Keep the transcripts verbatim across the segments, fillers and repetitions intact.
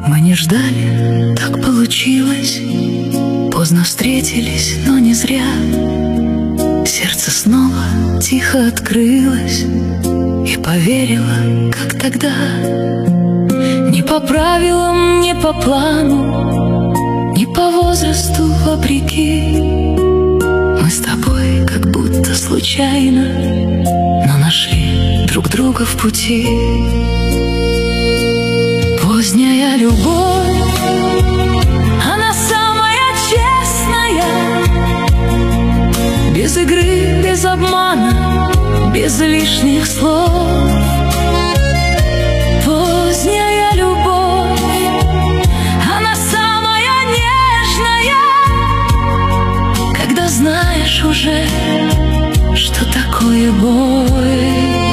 Мы не ждали, так получилось. Поздно встретились, но не зря. Сердце снова тихо открылось и поверила, как тогда. Не по правилам, не по плану, не по возрасту вопреки. Мы с тобой как будто случайно, но нашли друг друга в пути. Поздняя любовь, она самая честная, без игры, без обмана, без лишних слов. Поздняя любовь, она самая нежная, когда знаешь уже, что такое боль.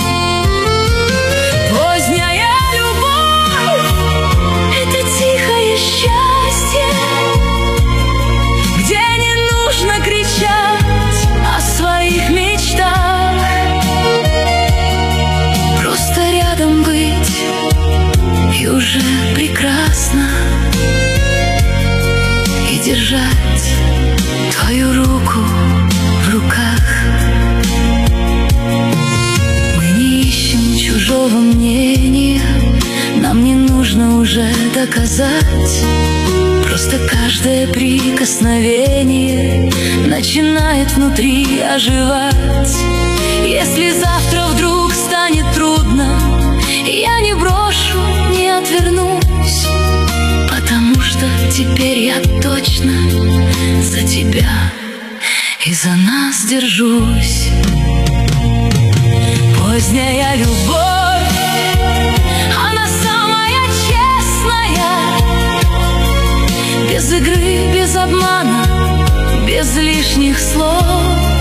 И уже прекрасно, и держать твою руку в руках. Мы не ищем чужого мнения, нам не нужно уже доказать. Просто каждое прикосновение начинает внутри оживать. Если завтра вдруг станет трудно, я не брошу, не отвернусь, потому что теперь я точно за тебя и за нас держусь. Поздняя любовь, она самая честная, без игры, без обмана, без лишних слов.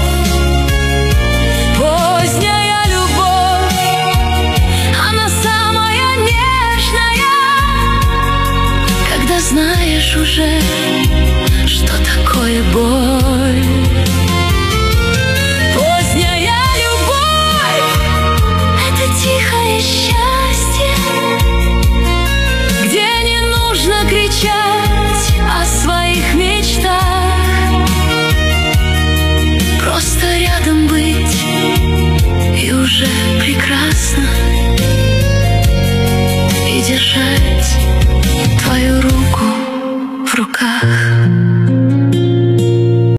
Поздняя любовь, она самая нежная, когда знаешь уже, что такое боль.